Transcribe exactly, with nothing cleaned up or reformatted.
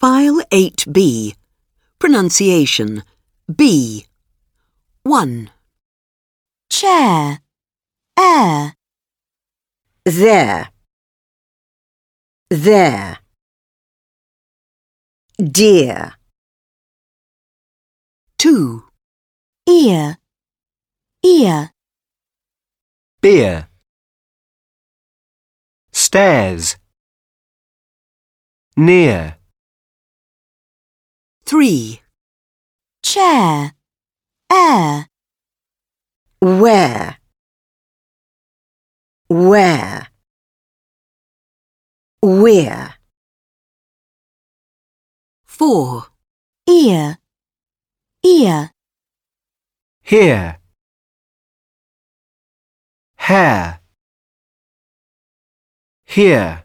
File eight B. Pronunciation. B. one. Chair, air. There, there. Dear, two. Ear, ear. Beer. Stairs. Near. three. Chair, air. where, where. Where, four. Ear, ear. Here. Hair. Here.